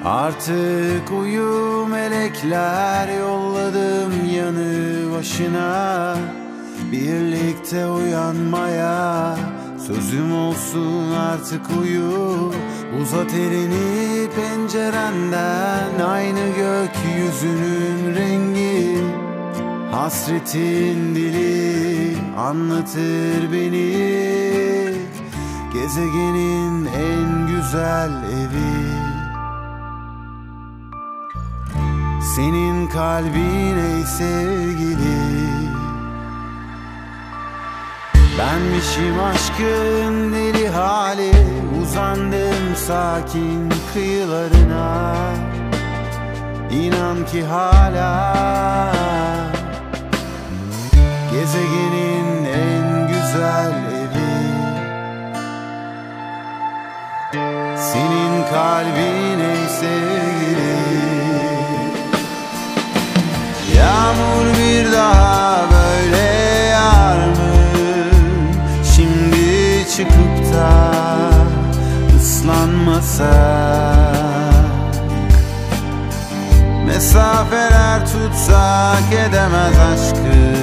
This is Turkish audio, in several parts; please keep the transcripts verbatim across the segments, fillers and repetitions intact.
Artık uyu melekler, yolladım yanı başına. Birlikte uyanmaya sözüm olsun, artık uyu. Uzat elini pencerenden, aynı gökyüzünün rengi. Hasretin dili anlatır beni, gezegenin en güzel evi. Senin kalbin ey sevgili. Benmişim aşkın deli hali, uzandım sakin kıyılarına. İnan ki hala gezegenin en güzel evi. Senin kalbin ey sevgili. Yağmur bir daha böyle yağar mı? Şimdi çıkıp da ıslanmasak. Mesafeler tutsak edemez aşkı.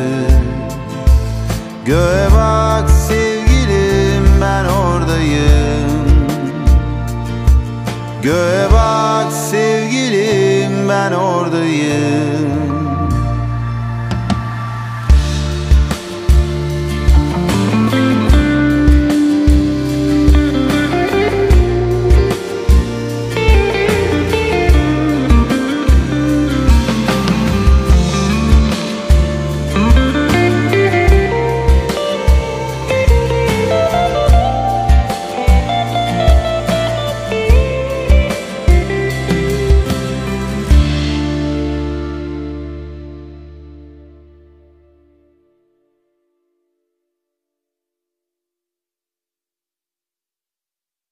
Göğe bak sevgilim, ben oradayım. Göğe bak sevgilim, ben oradayım.